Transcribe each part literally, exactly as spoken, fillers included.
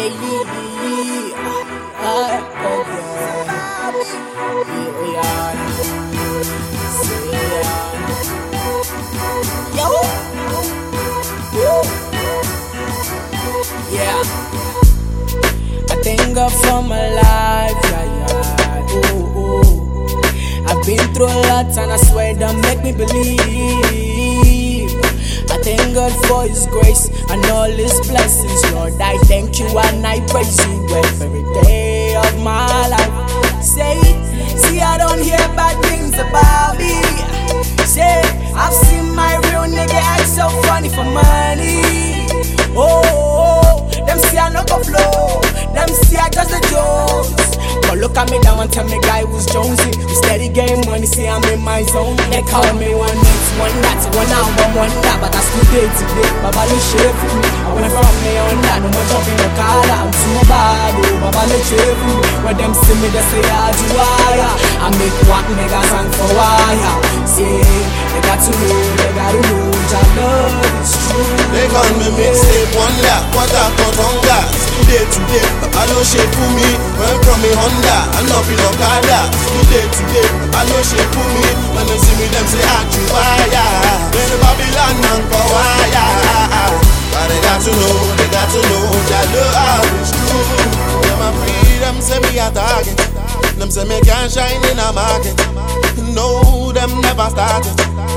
Yeah, I thank God for my life, yeah, yeah, ooh, ooh. I've been through a lot and I swear that make me believe. I thank God for His grace and all His blessings, Lord. I thank You and I praise You every day of my life. Say, see I don't hear bad things about me. Say, I've seen my real nigga act so funny for money. Oh, oh, them see I no go flow, them see I just a jokes. But look at me down and tell me guy who's Jonesy. We steady game money, see I'm in my zone. They call me one this, one that, one album, one that. But I still day to day, Baba no shave for me. I went from me on that, no more jumping the car. I'm too bad, oh, Baba no shave for me. When them see me, they say I do wire. I make what niggas hang for wire. See, they got to know, they got to know, I know it's true. They call me mixtape, one lap, what I got on gas. Today, today, Baba no shave for me. Went from me Honda, I know be no Okada. Today, today, Baba no shave for me. When they see me, them say I do wire. When the Babylon hang for wire. But they got to know, they got to know, that love is true. Them a free, them say me a target. Them say me can't shine in a market. No, them never started.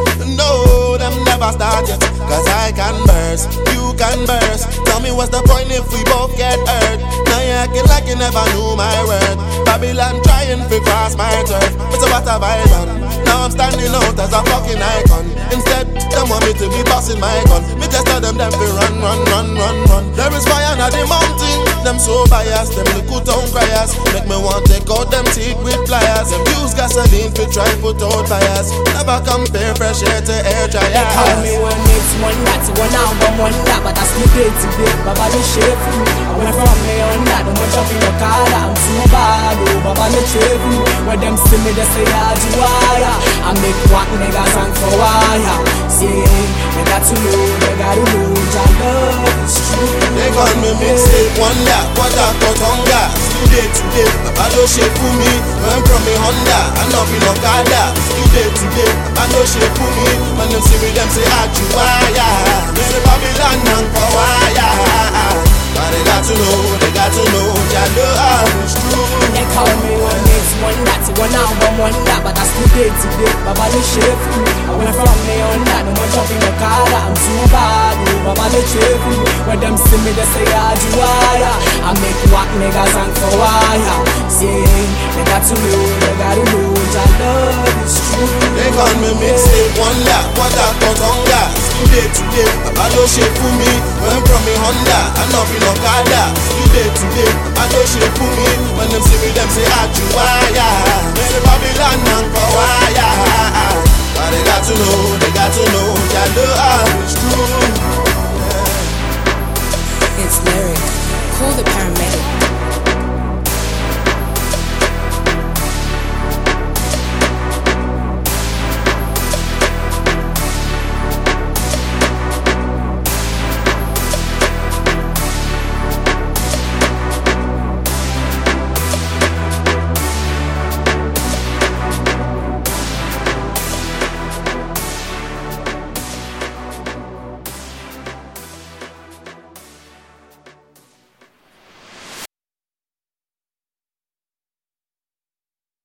No, them never started. Cause I can burst, you can burst. Tell me what's the point if we both get hurt? Now you acting like you never knew my word. Babylon trying to cross my turf. But so what have I done? Now I'm standing out as a fucking icon. Instead, them want me to be bossing my gun. Me just tell them them to run, run, run, run, run. There is fire on the mountain. Them so biased, them little town criers. Make me want take out them teeth with pliers. Them use gasoline to try put out fires. Never compare fresh air to air dryers. They call me one this, one that, one album, one that. But I still day to day, Baba no shave for me. I went from me on that, no more jumping the car. I'm too bad, oh, Baba no shave for me. When them see me, they say I do wire. I make what niggas hang for wire. See, they got to know, they got to know, I love is true. They call me mixtape, one lap, what I got on gas. Today, today, Baba no shave for me. Went from me Honda, I know be no Okada. Today, today, Baba no shave for me. When them see me, them say I do wire. When the Babylon hang for wire. But they got to know, they got to know, that love is true. They call me one this, one that, one album, one that. But I still day to day, Baba no shave for me. I went from me on that, no more jumping the car. I'm too bad, oh, Baba no shave for me. When them see me, they say I do wire. I make what niggas hang for wire. See, they got to know, they got to know, that love is true. They call me mixtape, one lap, what I got on gas. Today, today, Baba no shave for me. Went from me Honda, I know be no Okada. Today, today, Baba no shave for me. When them see me, them say I do wire. When the Babylon hang for wire. But they got to know, they got to know,